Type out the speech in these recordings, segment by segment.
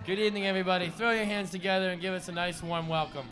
Good evening, everybody. Throw your hands together and give us a nice, warm welcome.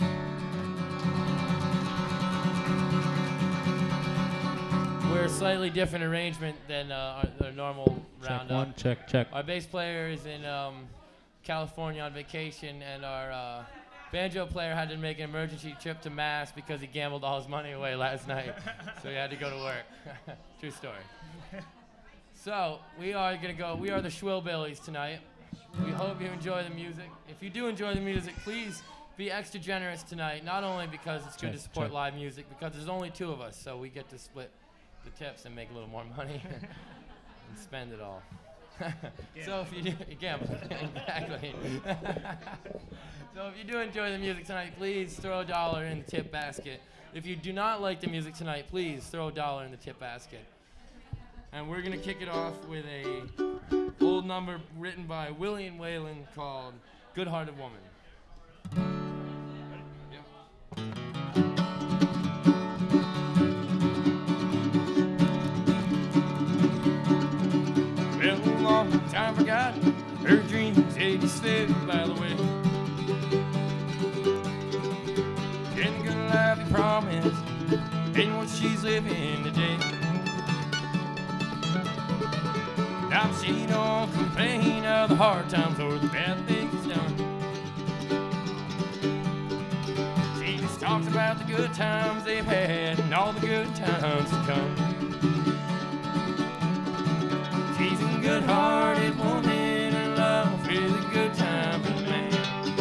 We're a slightly different arrangement than our normal roundup. Check. Our bass player is in California on vacation, and our banjo player had to make an emergency trip to Mass because he gambled all his money away last night, so he had to go to work. True story. So we are the Schwillbillies tonight. We hope you enjoy the music. If you do enjoy the music, please be extra generous tonight, not only because it's good to support live music, because there's only two of us, so we get to split the tips and make a little more money and spend it all. So if you do, gamble, exactly. So if you do enjoy the music tonight, please throw $1 in the tip basket. If you do not like the music tonight, please throw $1 in the tip basket. And we're gonna kick it off with a old number written by Willie and Waylon called "Good Hearted Woman." Well, a long time forgot her dreams, they just slid by the way. And good life he promised ain't what she's living today. Now she don't complain of the hard times or the bad things done. She just talks about the good times they've had and all the good times to come. She's a good-hearted woman in love with a good time and man.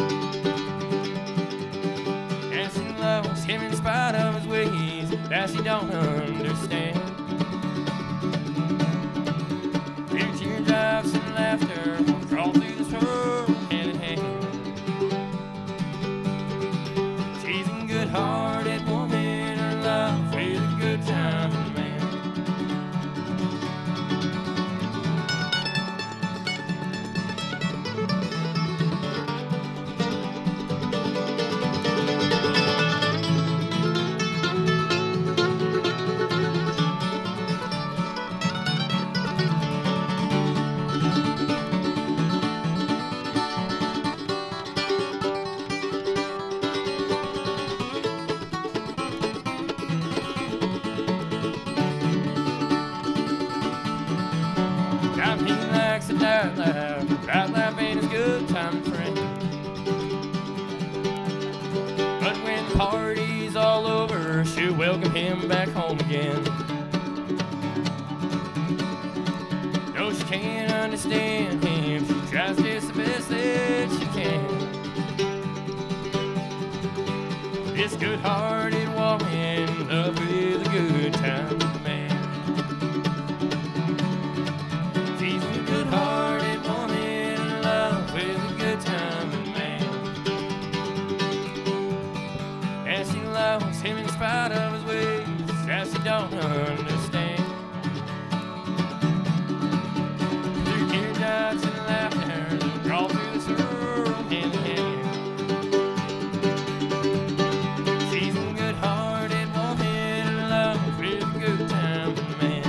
And she loves him in spite of his ways that she don't understand. Teardrops and laughter crawl through this world hand in hand. She's a good-hearted woman in love with a good time and man. He likes a night life, right life ain't his good time friend. But when the party's all over, she'll welcome him back home again. No, she can't understand him, she tries just the best that she can. This good-hearted woman in love with a good time man. She's a good-hearted woman in love with a good time and man. And she loves him in spite of his ways that she don't understand. Through teardrops and laughter, they'll crawl through this world hand in hand. She's a good-hearted woman in love with a good time and man.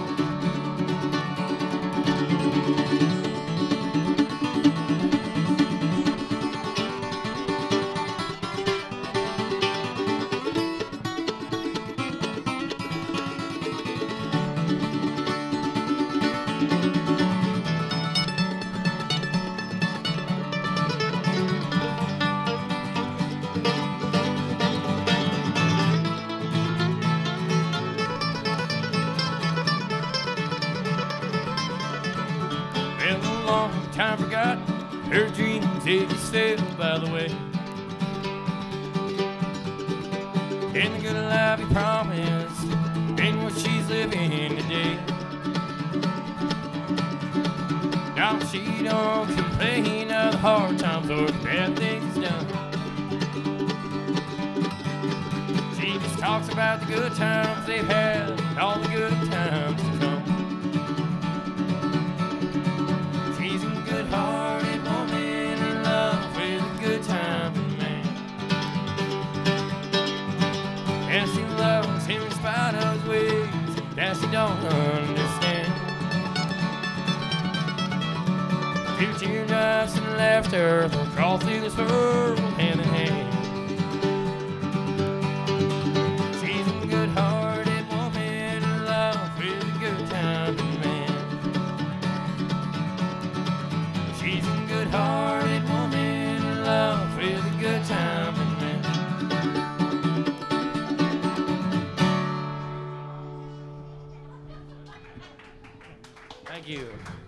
Well, a long time forgot her dreams, they just sailed by the way. And the good life he promised ain't what she's living today. Now she don't complain of the hard times or the bad things done. She just talks about the good times they've had and all the good times to come. She's a good-hearted woman in love with a good time man. And she loves him in spite of his ways that she don't understand. Through teardrops and laughter, we'll crawl through this world hand in hand. She's a good-hearted woman in love with a good-timing man. She's a good-hearted woman in love with a good-timing man. Thank you.